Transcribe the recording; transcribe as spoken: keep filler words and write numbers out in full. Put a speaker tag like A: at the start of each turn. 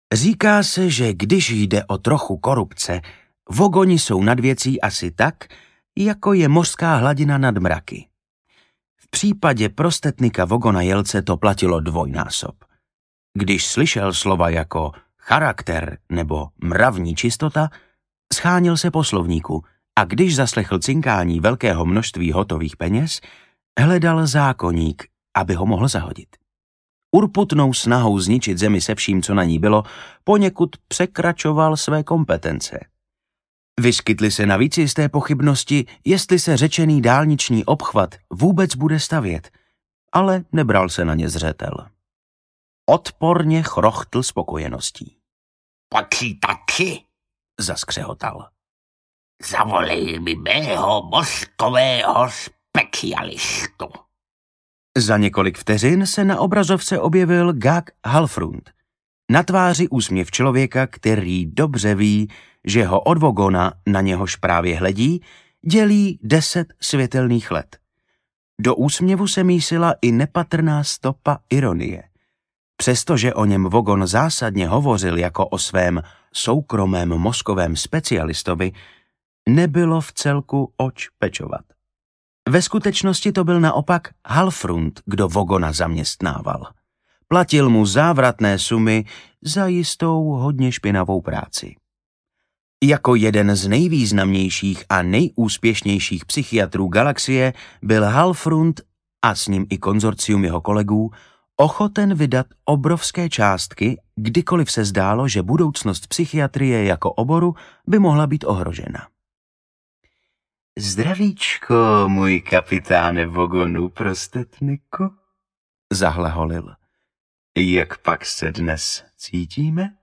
A: Říká se, že když jde o trochu korupce, vogoni jsou nad věcí asi tak, jako je mořská hladina nad mraky. V případě prostetnika Vogona Jelce to platilo dvojnásob. Když slyšel slova jako charakter nebo mravní čistota, schánil se po slovníku a když zaslechl cinkání velkého množství hotových peněz, hledal zákoník, aby ho mohl zahodit. Urputnou snahou zničit zemi se vším, co na ní bylo, poněkud překračoval své kompetence. Vyskytly se navíc jisté pochybnosti, jestli se řečený dálniční obchvat vůbec bude stavět, ale nebral se na ně zřetel. Odporně chrochtl spokojeností.
B: Počítači,
A: zaskřehotal.
B: Zavolej mi mého mozkového specialistu.
A: Za několik vteřin se na obrazovce objevil Gag Halfrund. Na tváři úsměv člověka, který dobře ví, že ho od Vogona, na něhož právě hledí, dělí deset světelných let. Do úsměvu se mísila i nepatrná stopa ironie. Přestože o něm Vogon zásadně hovořil jako o svém soukromém mozkovém specialistovi, nebylo v celku oč pečovat. Ve skutečnosti to byl naopak Halfrund, kdo Vogona zaměstnával. Platil mu závratné sumy za jistou hodně špinavou práci. Jako jeden z nejvýznamnějších a nejúspěšnějších psychiatrů galaxie byl Halfrund a s ním i konzorcium jeho kolegů ochoten vydat obrovské částky, kdykoliv se zdálo, že budoucnost psychiatrie jako oboru by mohla být ohrožena.
C: Zdravíčko, můj kapitáne Vogonu prostetniku, zahlaholil. Jak pak se dnes cítíme?